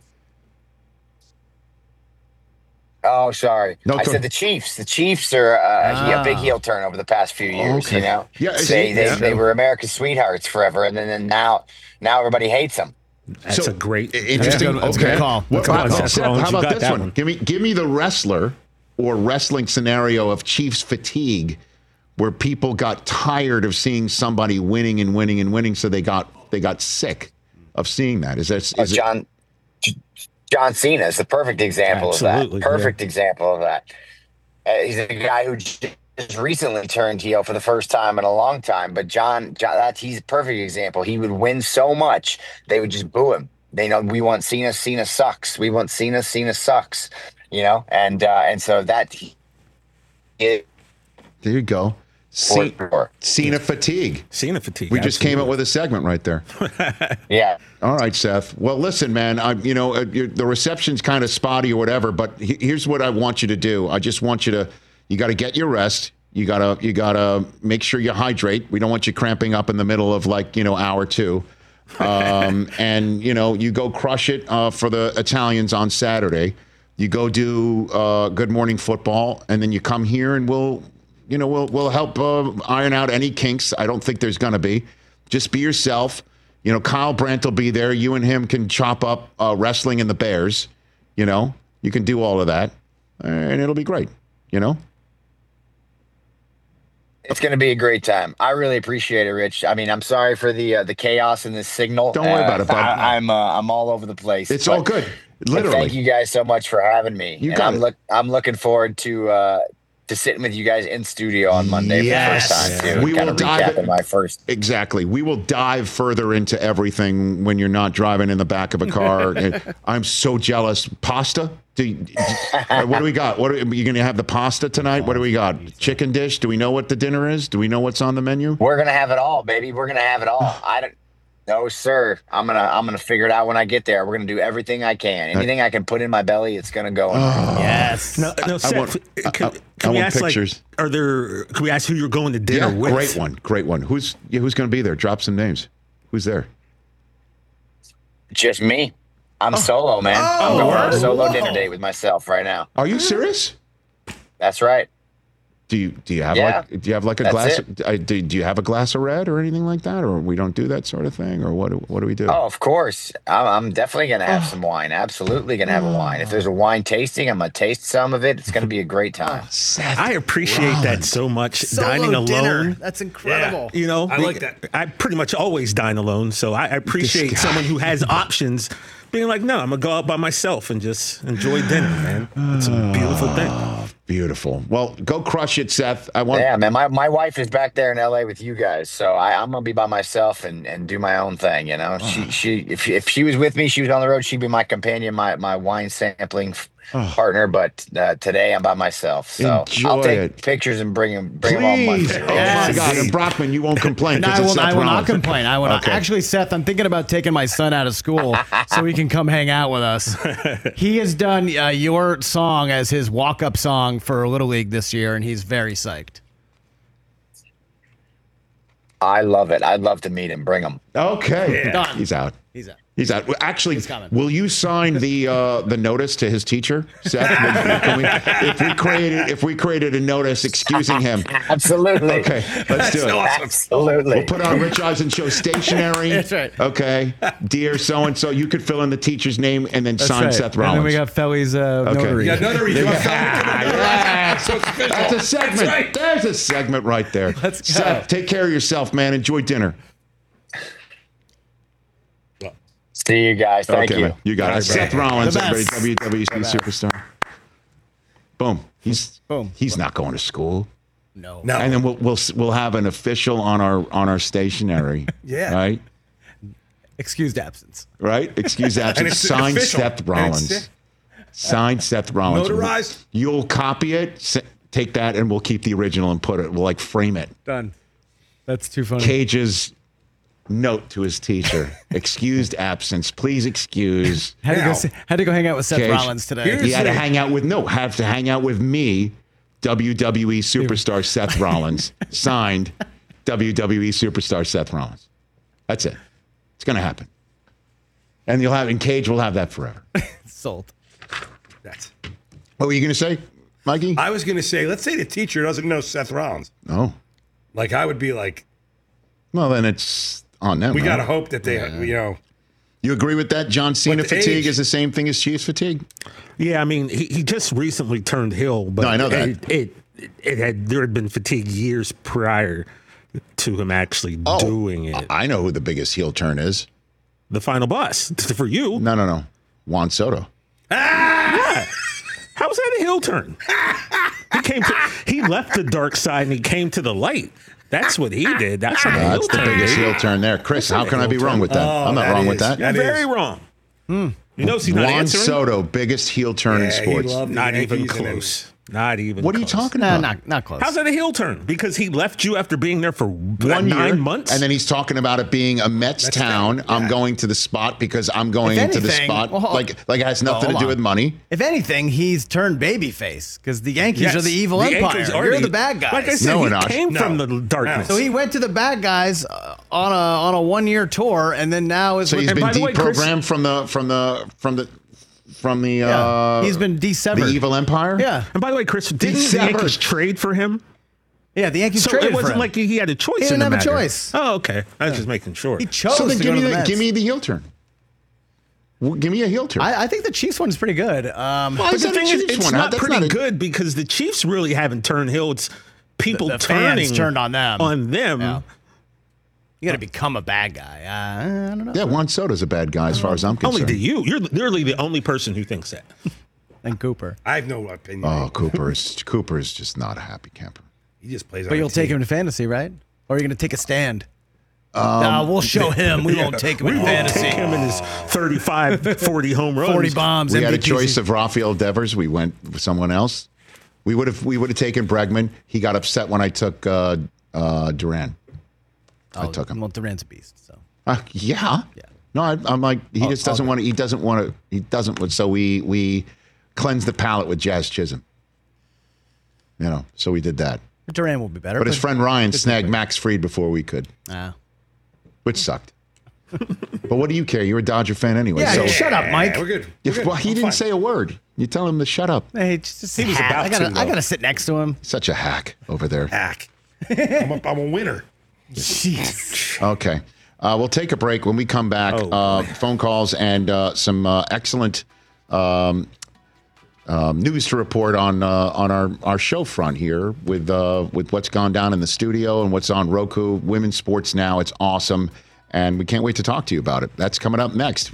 oh, sorry. No, I go- said the Chiefs. The Chiefs are uh, a big Ah. heel turn over the past few years. Okay. You know, Yeah, is they it- they, yeah. they were America's sweethearts forever, and then, then now now everybody hates them. That's So, a great. I- Interesting. That's a good- that's a okay. good call. What, Come how- on, Seth Seth, Rollins, how you about got this that one? one. Give me, give me the wrestler or wrestling scenario of Chiefs fatigue, where people got tired of seeing somebody winning and winning and winning, so they got they got sick of seeing that. Is that is Oh, it? John John Cena is the perfect example Absolutely, of that. Perfect example of that. Uh, he's a guy who just recently turned heel for the first time in a long time. But John, John that he's a perfect example. He would win so much they would just boo him. They know we want Cena. Cena sucks. We want Cena. Cena sucks. You know, and uh, and so that. It, There you go. Ce- Or- Cena fatigue. Cena fatigue. We just came up absolutely. with a segment right there. yeah. All right, Seth. Well, listen, man. I, you know, uh, you're, the reception's kind of spotty or whatever, but he- here's what I want you to do. I just want you to. You got to get your rest. You gotta. You gotta make sure you hydrate. We don't want you cramping up in the middle of like you know hour two. Um, and you know, you go crush it uh, for the Italians on Saturday. You go do uh, Good Morning Football, and then you come here, and we'll, you know, we'll we'll help uh, iron out any kinks. I don't think there's gonna be. Just be yourself. You know, Kyle Brandt will be there. You and him can chop up uh, wrestling and the Bears. You know, you can do all of that, and it'll be great. You know. It's going to be a great time. I really appreciate it, Rich. I mean, I'm sorry for the uh, the chaos in this signal. Don't worry Uh, about it, bud. I, I'm uh, I'm all over the place. It's but- all good. but Literally. thank you guys so much for having me. You and got I'm it. look I'm looking forward to uh, to sitting with you guys in studio on Monday Yes. for the first time too. We kind will of dive recapping my first. Exactly. We will dive further into everything when you're not driving in the back of a car. And I'm so jealous. Pasta? Do you, do- what do we got? What are, are you going to have the pasta tonight? What do we got? Chicken dish? Do we know what the dinner is? Do we know what's on the menu? We're gonna have it all, baby. We're gonna have it all. I don't. No, sir. I'm gonna I'm gonna figure it out when I get there. We're gonna do everything I can. Anything I can put in my belly, it's gonna go. In there. Yes. No, no, I Seth, want- can, I- can I we want ask pictures. like, are there? Can we ask who you're going to dinner Yeah, with? great one. Great one. Who's yeah, who's going to be there? Drop some names. Who's there? Just me. I'm solo, man. Oh, I'm going on a solo whoa. dinner date with myself right now. Are you serious? That's right. Do you do you have Yeah. like do you have like a That's glass? it. I, do, do you have a glass of red or anything like that, or we don't do that sort of thing, or what? do- What do we do? Oh, of course. I'm, I'm definitely going to have some wine. Absolutely going to have a wine. If there's a wine tasting, I'm going to taste some of it. It's going to be a great time. I appreciate that so much. Solo dining alone. dinner. That's incredible. You know, I like that. I pretty much always dine alone, so I I appreciate guy. someone who has options. Being like, no, I'm gonna go out by myself and just enjoy dinner, man. It's a beautiful thing. Beautiful. Well, go crush it, Seth. I want. Yeah, man. My, my wife is back there in L A with you guys, so I, I'm gonna be by myself and, and do my own thing. You know, she she if if she was with me, she was on the road. She'd be my companion, my my wine sampling f- Oh. partner, but uh, today I'm by myself. So Enjoy I'll take it. pictures and bring them, bring them on Monday. Please. Oh, my God. And Brockman, you won't complain. No, 'cause I it's will, Seth I will not Rollins. complain. I will not. Okay. Actually, Seth, I'm thinking about taking my son out of school so he can come hang out with us. He has done uh, your song as his walk-up song for Little League this year, and he's very psyched. I love it. I'd love to meet him. Bring him. Okay. Yeah. Done. He's out. He's out. He's out. Well, Actually, He's coming. will you sign the uh, the notice to his teacher, Seth? Can we, if we created if we created a notice excusing him, Absolutely. okay, let's do it. Awesome. Absolutely. We'll put on Rich Eisen Show stationery. That's right. Okay, dear so and so, you could fill in the teacher's name and then That's sign right. Seth And Rollins. then we got Felly's uh, Okay. notary. Yeah, notary. You want Yeah, so it's official. That's a segment. That's right. There's a segment right there. Let's go. Seth, take care of yourself, man. Enjoy dinner. See you guys. Thank okay, you. man. You got it. All right, Seth bro. Rollins, The everybody, best. W W E superstar. Boom. He's Boom. He's not going to school. No. No. And then we'll we'll we'll have an official on our on our stationery. Yeah. Right. Excused absence. Right. Excuse And absence. it's Signed official. Seth And Rollins. it's- Signed Seth Rollins. Notarized? You'll copy it. s- Take that, and we'll keep the original and put it. We'll like frame it. Done. That's too funny. Cage's note to his teacher: excused absence. Please excuse. Had to, go, Now- see- had to go hang out with Seth Cage. Rollins today. Here's- He had to the- hang out with no, have to hang out with me, W W E superstar Seth Rollins. Signed, W W E superstar Seth Rollins. That's it. It's gonna happen. And you'll have and Cage will have that forever. Sold. That's. What were you gonna say, Mikey? I was going to say, let's say the teacher doesn't know Seth Rollins. Oh. Like, I would be like, Well, then it's on them. we right? got to hope that they, you know. You agree with that? John Cena But the fatigue age- is the same thing as Chiefs fatigue. Yeah, I mean, he, he just recently turned heel, but No, I know that. It, it, it had there had been fatigue years prior to him actually Oh, doing it. I know who the biggest heel turn is. The final boss for you. No, no, no. Juan Soto. Yeah. How was that a heel turn? He came to, he left the dark side and he came to the light. That's what he did. That's what a heel That's the turn biggest is. heel turn there. Chris, That's how not can a I be heel wrong turn. with that? Oh, I'm not that wrong with is- that. that You're is- very wrong. You know, he's not Juan answering. Soto, biggest heel turn in Yeah, he sports. loved the Not even Yankees and then- close. Not even. What are you close. talking Nah, about? not, not close. How's that a heel turn? Because he left you after being there for One nine year, months, and then he's talking about it being a Mets, Mets town. town, I'm yeah. going to the spot because I'm going If into the anything- spot. well, hold- like, like it has No, nothing hold to do on. with money. If anything, he's turned babyface because the Yankees Yes, are the evil the empire. Yankees are You're the- the bad guys. Like I said, No, he we're not. came No. from the darkness. So he went to the bad guys uh, on a on a one year tour, and then now is So with he's And been by the way, Chris- deprogrammed from the from the from the from the yeah, uh, he's been desevered. the evil empire. Yeah, And by the way, Chris, didn't the severed. Yankees trade for him? yeah. The Yankees So traded it wasn't for him. like he had a choice. He in didn't the have a matter. choice. Oh, okay. I was just making sure. he chose So then to give go me to the the, Mets. give me the heel turn. Well, give me a heel turn. I, I think the Chiefs one's pretty good. Um, Why But is the that a thing is, Chiefs it's one? not That's pretty not a- good because the Chiefs really haven't turned heel. It's people The- the turning fans turned on them. On them. Yeah. You got to become a bad guy. Uh, I don't know. Yeah, Juan Soto's a bad guy as far as I'm Only concerned. to you. You're literally the only person who thinks that. And Cooper. I have no opinion. Oh, Cooper is Cooper is just not a happy camper. He just plays on But a you'll take team. him to fantasy, right? Or are you going to take a stand? Um, nah, we'll show him. We won't take him in fantasy. Take him in his thirty-five, forty home runs. forty bombs. We had a M V Ps. choice of Rafael Devers. We went with someone else. We would have we would have taken Bregman. He got upset when I took uh, uh, Duran. I Oh, took him. Well, Durant's a beast. So Uh, yeah. Yeah. No, I, I'm like he I'll- just doesn't I'll want to. He doesn't want to. He doesn't. want- So we we cleansed the palate with Jazz Chisholm. You know, so we did that. Durant will be better. But his friend Ryan snagged Max Fried before we could, Ah. which sucked. But what do you care? You're a Dodger fan anyway. Yeah, so shut up, Mike. We're good. We're if, good. well, he I'm didn't fine. say a word. You tell him to shut up. Hey, just, just He was hack. about I gotta, to, I though. gotta sit next to him. Such a hack over there. Hack. I'm, a, I'm a winner. Jeez. Okay. Uh, we'll take a break. When we come back, Oh, uh, phone calls and uh, some uh, excellent um, um, news to report on uh, on our, our show front here with uh, with what's gone down in the studio and what's on Roku. Women's sports now. It's awesome. And we can't wait to talk to you about it. That's coming up next.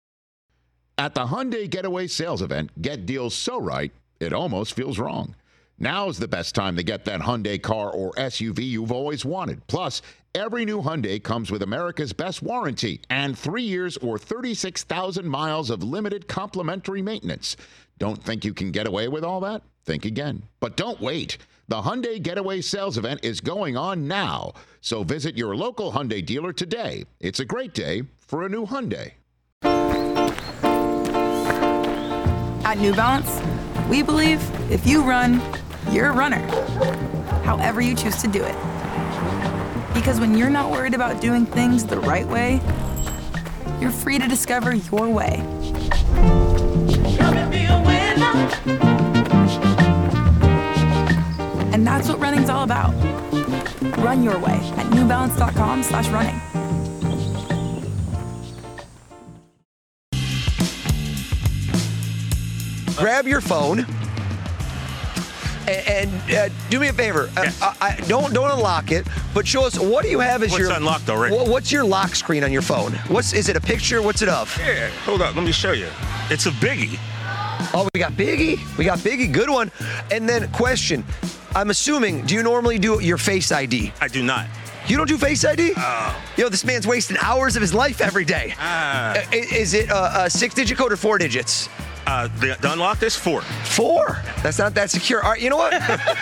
At the Hyundai Getaway Sales Event, get deals so right, it almost feels wrong. Now's the best time to get that Hyundai car or S U V you've always wanted. Plus, every new Hyundai comes with America's best warranty and three years or thirty-six thousand miles of limited complimentary maintenance. Don't think you can get away with all that? Think again. But don't wait. The Hyundai Getaway Sales Event is going on now. So visit your local Hyundai dealer today. It's a great day for a new Hyundai. At New Balance, we believe if you run, you're a runner. However you choose to do it. Because when you're not worried about doing things the right way, you're free to discover your way. And that's what running's all about. Run your way at new balance dot com slash running. Grab your phone and, and uh, do me a favor. Yes. Uh, I, don't don't unlock it, but show us what do you have as What's your unlocked already? What, what's your lock screen on your phone? What's is it a picture? What's it of? Yeah, hold up, let me show you. It's a Biggie. Oh, we got Biggie. We got Biggie. Good one. And then question. I'm assuming, do you normally do your Face I D? I do not. You don't do Face I D? Oh. Yo, this man's wasting hours of his life every day. Ah. Uh, is it a, a six-digit code or four digits? Uh, the, the unlock is four. Four? That's not that secure. All right, you know what?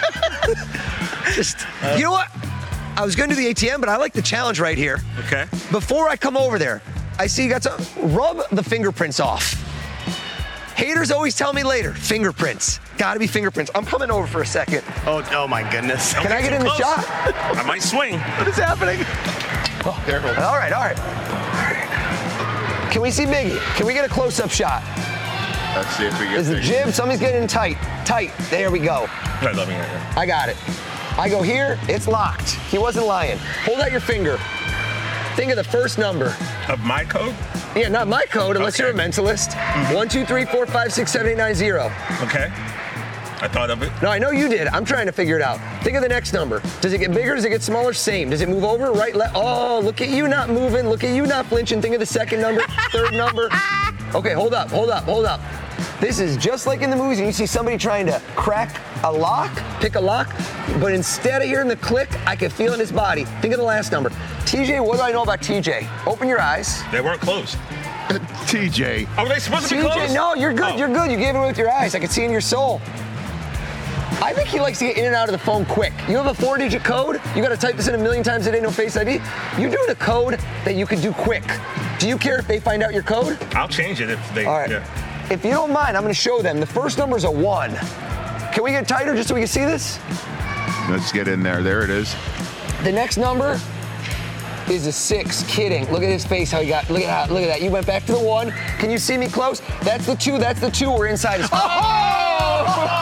Just, uh, you know what? I was going to do the A T M, but I like the challenge right here. Okay. Before I come over there, I see you got to rub the fingerprints off. Haters always tell me later, fingerprints. Gotta be fingerprints. I'm coming over for a second. Oh, oh my goodness. Can I get in the close. shot? I might swing. What is happening? Oh, careful. All right, all right. Can we see Biggie? Can we get a close-up shot? Let's see if we get Is the jib? Somebody's getting in tight. Tight. There we go. Right, let me right here. I got it. I go here. It's locked. He wasn't lying. Hold out your finger. Think of the first number. Of my code? Yeah, not my code, unless Okay. you're a mentalist. Mm-hmm. One, two, three, four, five, six, seven, eight, nine, zero. Okay. I thought of it. No, I know you did. I'm trying to figure it out. Think of the next number. Does it get bigger? Does it get smaller? Same. Does it move over? Right, left? Oh, look at you not moving. Look at you not flinching. Think of the second number, third number. Okay, hold up, hold up, hold up. This is just like in the movies, and you see somebody trying to crack a lock, pick a lock, but instead of hearing the click, I can feel in his body. Think of the last number. T J, what do I know about T J? Open your eyes. They weren't closed. T J. Oh, were they supposed to be T J, closed? no, you're good, Oh. you're good. You gave it with your eyes. I can see in your soul. I think he likes to get in and out of the phone quick. You have a four-digit code. You got to type this in a million times a day, no Face I D. You're doing a code that you can do quick. Do you care if they find out your code? I'll change it if they. All right. Yeah. If you don't mind, I'm going to show them. The first number is a one. Can we get tighter just so we can see this? Let's get in there. There it is. The next number is a six. Kidding. Look at his face. How he got. Look at how. Look at that. You went back to the one. Can you see me close? That's the two. That's the two. We're inside his. Oh!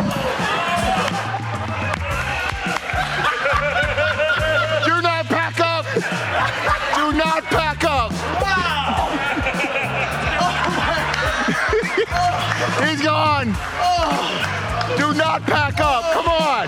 Do not pack up. Do not pack up. He's gone. Do not pack up. Come on.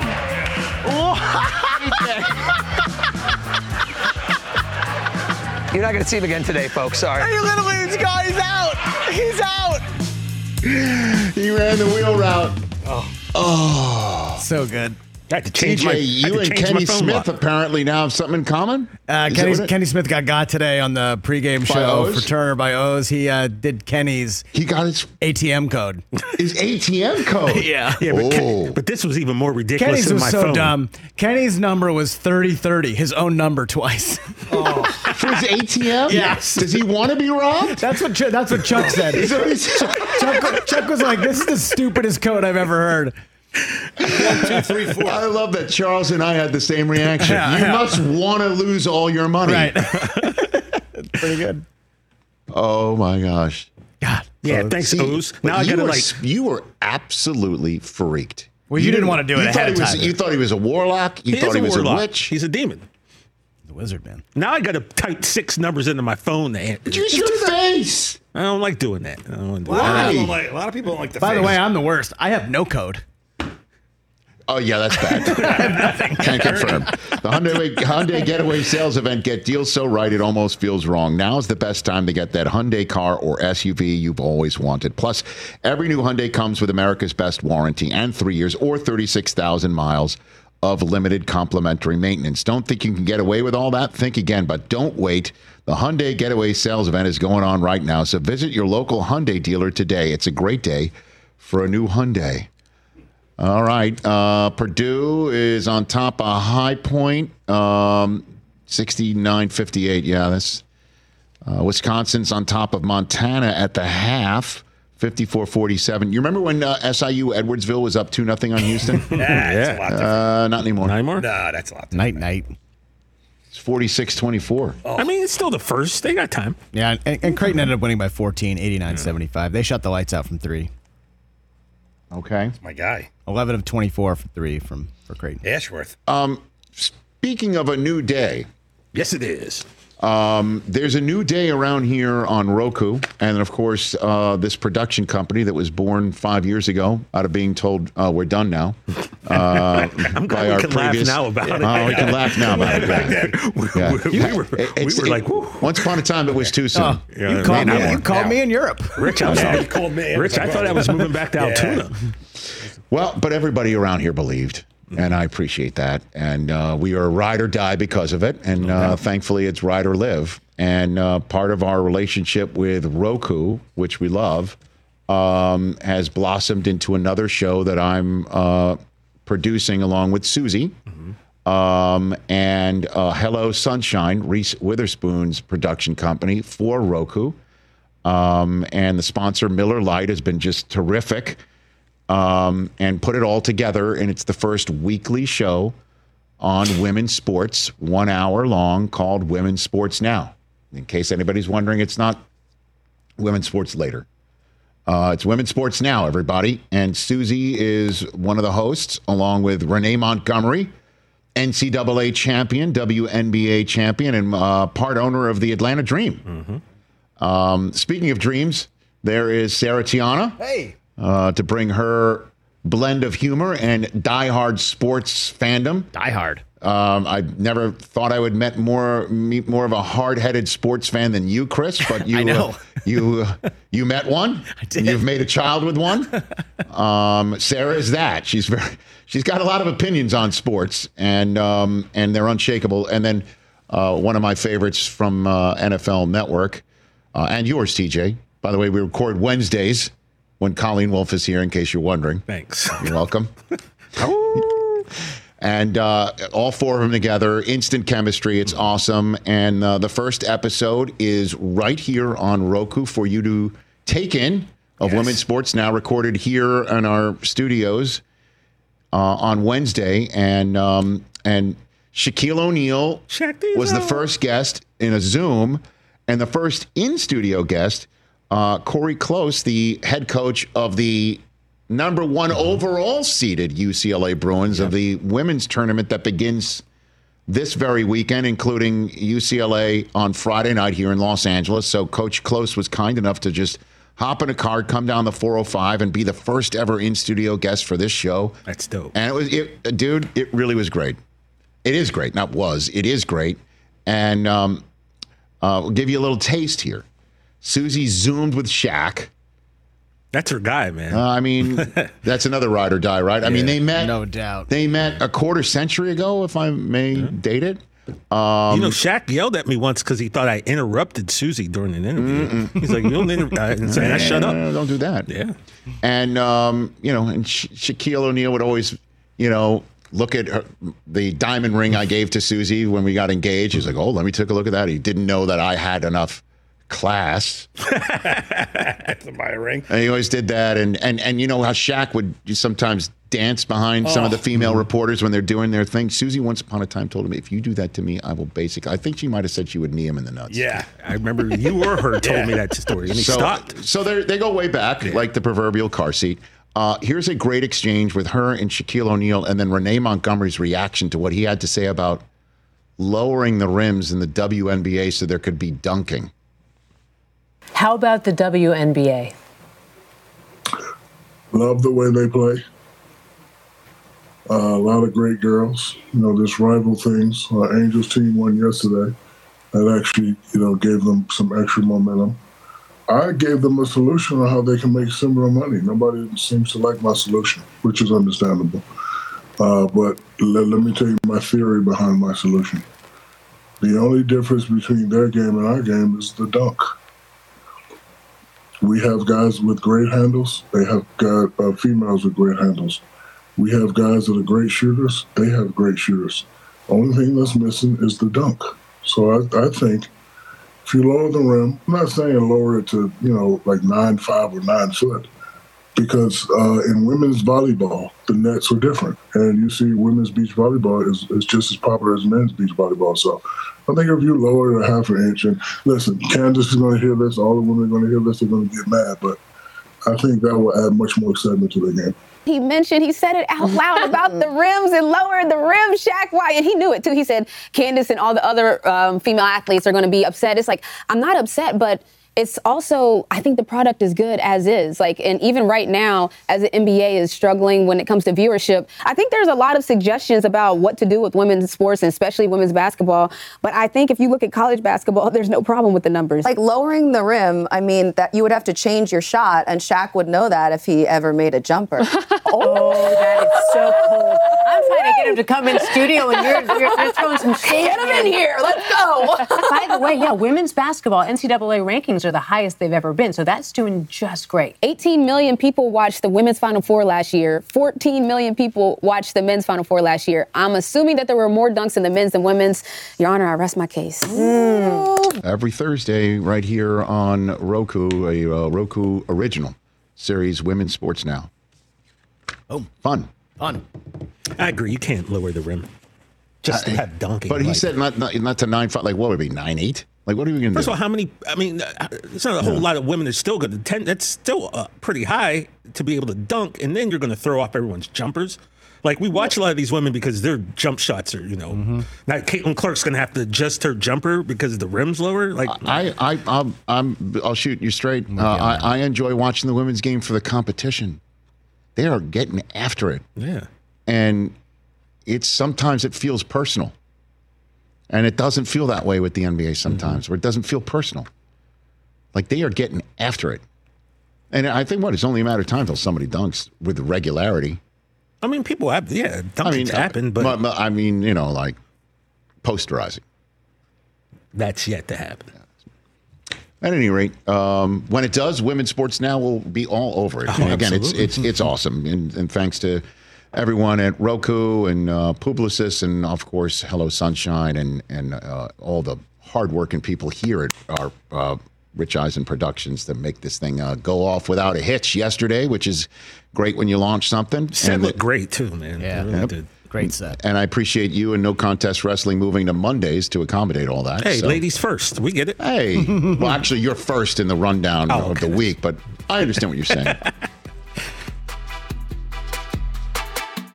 You're not going to see him again today, folks. Sorry. Hey, literally, this guy's out. He's out. He ran the wheel route. Oh. Oh. So good. I had to T change J, my. you and Kenny Smith apparently now have something in common? Uh, Is Kenny, that what it- Kenny Smith got got today on the pregame By show O's? for Turner by O's. He uh, did Kenny's He got his A T M code. his A T M code. Yeah. Yeah, but, Oh. Ken- but this was even more ridiculous Kenny's than was my so phone. dumb. Kenny's number was thirty thirty, his own number twice. Oh. For his A T M? Yes. Does he want to be robbed? That's what Ch- that's what Chuck said. Is that what he said? Chuck, Chuck was like, "This is the stupidest code I've ever heard." One, two, three, four. I love that Charles and I had the same reaction. Yeah, you yeah. must want to lose all your money. Right. Pretty good. Oh my gosh. God. Yeah, thanks, See, O's. Now I you gotta were, like. you were absolutely freaked. Well, you didn't want to do it you ahead thought of he was, time. You thought he was a warlock. You He thought is he a was warlock. a witch. He's a demon. The wizard, man. Now I got to type six numbers into my phone to answer. Use your face. I don't like doing that. I don't want to do Why? that. A lot of people don't like, a lot of people don't like the By face. the way, I'm the worst. I have no code. Oh, yeah, that's bad. Can't confirm. The Hyundai, Hyundai Getaway Sales Event. Get deals so right it almost feels wrong. Now's the best time to get that Hyundai car or S U V you've always wanted. Plus, every new Hyundai comes with America's best warranty and three years or thirty-six thousand miles of limited complimentary maintenance. Don't think you can get away with all that? Think again, but don't wait. The Hyundai Getaway Sales Event is going on right now, so visit your local Hyundai dealer today. It's a great day for a new Hyundai. All right. Uh, Purdue is on top of High Point, um, sixty-nine fifty-eight. Yeah, that's uh, Wisconsin's on top of Montana at the half, fifty-four forty-seven. You remember when uh, S I U Edwardsville was up two nothing on Houston? Yeah, yeah. Uh, not anymore. Not anymore? No, that's a lot. Night, night. It's forty-six twenty-four. Oh. I mean, it's still the first. They got time. Yeah, and, and Creighton ended up winning by fourteen, eighty-nine seventy-five. They shut the lights out from three. Okay. That's my guy. eleven of twenty-four for three from for Creighton. Ashworth. Um, speaking of a new day. Yes, it is. Um, there's a new day around here on Roku. And, of course, uh, this production company that was born five years ago out of being told uh, we're done now. Uh, I'm glad we can previous, laugh now about it. Oh, we can laugh now about it. Yeah. we, yeah. we, we were, it's, we were like, it, once upon a time, it was too soon. Oh, yeah, you called, me, you called me in Europe. Rich, I'm sorry. You called me. Rich, I thought I was moving back to Altoona. Yeah. Well, but everybody around here believed. And I appreciate that. And uh, we are ride or die because of it. And uh, thankfully, it's ride or live. And uh, part of our relationship with Roku, which we love, um, has blossomed into another show that I'm uh, producing along with Susie. Mm-hmm. um, and uh, Hello Sunshine, Reese Witherspoon's production company for Roku. Um, and the sponsor, Miller Lite, has been just terrific. Um, and put it all together, and it's the first weekly show on women's sports, one hour long, called Women's Sports Now. In case anybody's wondering, it's not Women's Sports Later. Uh, it's Women's Sports Now, everybody. And Susie is one of the hosts, along with Renee Montgomery, N C double A champion, W N B A champion, and uh, part owner of the Atlanta Dream. Mm-hmm. Um, speaking of dreams, there is Sarah Tiana. Hey. Uh, to bring her blend of humor and diehard sports fandom. Diehard. Um, I never thought I would met more meet more of a hard-headed sports fan than you, Chris. But you, I know. uh, you, uh, you met one. I did. You've made a child with one. Um, Sarah is that. She's very. She's got a lot of opinions on sports, and um, and they're unshakable. And then uh, one of my favorites from uh, N F L Network, uh, and yours, T J. By the way, we record Wednesdays when Colleen Wolfe is here, in case you're wondering. Thanks. You're welcome. And uh, all four of them together, instant chemistry. It's awesome. And uh, the first episode is right here on Roku for you to take in of yes. Women's Sports Now, recorded here in our studios uh, on Wednesday. And um, and Shaquille O'Neal was the first guest in a Zoom, and the first in-studio guest, Uh, Corey Close, the head coach of the number one overall seeded U C L A Bruins yep. of the women's tournament that begins this very weekend, including U C L A on Friday night here in Los Angeles. So Coach Close was kind enough to just hop in a car, come down the four oh five, and be the first ever in-studio guest for this show. That's dope. And it was, it, dude, it really was great. It is great. Not was. It is great. And um, uh, we'll give you a little taste here. Susie Zoomed with Shaq. That's her guy, man. Uh, I mean, that's another ride or die, right? I yeah, mean, they met. No doubt. They met a quarter century ago, if I may yeah. date it. Um, you know, Shaq yelled at me once because he thought I interrupted Susie during an interview. Mm-mm. He's like, "You don't interrupt." And I shut up. Don't do that. Yeah. And um, you know, and Sha- Shaquille O'Neal would always, you know, look at her, the diamond ring I gave to Susie when we got engaged. He's like, "Oh, let me take a look at that." He didn't know that I had enough class to buy a ring. And he always did that. And and and you know how Shaq would sometimes dance behind oh. some of the female reporters when they're doing their thing. Susie once upon a time told him, if you do that to me, I will basically, I think she might have said she would knee him in the nuts. Yeah. I remember you or her told yeah. me that story. And he so, stopped. So they they go way back, yeah. like the proverbial car seat. Uh, here's a great exchange with her and Shaquille O'Neal, and then Renee Montgomery's reaction to what he had to say about lowering the rims in the W N B A so there could be dunking. How about the W N B A? Love the way they play. Uh, a lot of great girls. You know, there's rival things. Uh, Angels team won yesterday. That actually, you know, gave them some extra momentum. I gave them a solution on how they can make similar money. Nobody seems to like my solution, which is understandable. Uh, but let, let me tell you my theory behind my solution. The only difference between their game and our game is the dunk. We have guys with great handles. They have got uh, females with great handles. We have guys that are great shooters. They have great shooters. Only thing that's missing is the dunk. So I, I think if you lower the rim, I'm not saying lower it to, you know, like nine five or nine foot, because uh, in women's volleyball, the nets are different. And you see women's beach volleyball is, is just as popular as men's beach volleyball. So I think if you lower it a half an inch, and listen, Candace is going to hear this, all the women are going to hear this, they're going to get mad, but I think that will add much more excitement to the game. He mentioned, he said it out loud about the rims and lowering the rim, Shaq. Why? And he knew it, too. He said Candace and all the other um, female athletes are going to be upset. It's like, I'm not upset, but it's also, I think the product is good as is. Like, and even right now, as the N B A is struggling when it comes to viewership, I think there's a lot of suggestions about what to do with women's sports, and especially women's basketball. But I think if you look at college basketball, there's no problem with the numbers. Like lowering the rim, I mean, that you would have to change your shot, and Shaq would know that if he ever made a jumper. Oh, that is so cold. I'm trying to get him to come in studio, and you're, you're, you're throwing some shade. Get him in here. Let's go. By the way, yeah, women's basketball, N C double A rankings are the highest they've ever been, so that's doing just great. eighteen million people watched the women's Final Four last year. fourteen million people watched the men's Final Four last year. I'm assuming that there were more dunks in the men's than women's. Your Honor, I rest my case. Mm. Every Thursday right here on Roku, a uh, Roku original series, Women's Sports Now. Oh, fun. Fun. I agree. You can't lower the rim. Just to Uh, have dunking. But he like said not, not not to nine five. Like what would it be nine eight? Like what are we going to do? First of all, how many? I mean, uh, it's not a whole Yeah. lot of women. There's still going to ten. That's still uh, pretty high to be able to dunk, and then you're going to throw off everyone's jumpers. Like we watch a lot of these women because their jump shots are, you know. Mm-hmm. Now Caitlin Clark's going to have to adjust her jumper because the rim's lower. Like I, I, I'm, I'm, I'll shoot you straight. Uh, I, I enjoy watching the women's game for the competition. They are getting after it. Yeah. And it's sometimes it feels personal. And it doesn't feel that way with the N B A sometimes, mm-hmm. where it doesn't feel personal. Like they are getting after it. And I think what, it's only a matter of time until somebody dunks with regularity. I mean, people have, yeah, dunkings I mean, happen, but but, but I mean, you know, like posterizing. That's yet to happen. At any rate, um, when it does, Women's Sports Now will be all over it. Oh, and again, it's absolutely. it's it's awesome, and, and thanks to everyone at Roku and uh, Publicis, and of course, Hello Sunshine, and and uh, all the hardworking people here at our uh, Rich Eisen Productions that make this thing uh, go off without a hitch yesterday, which is great when you launch something. Set and looked it- great too, man. Yeah, It really Yep. did. Great set. And I appreciate you and No Contest Wrestling moving to Mondays to accommodate all that. Hey, So- ladies first. We get it. Hey, well, actually, you're first in the rundown Oh, of the week, but I understand what you're saying.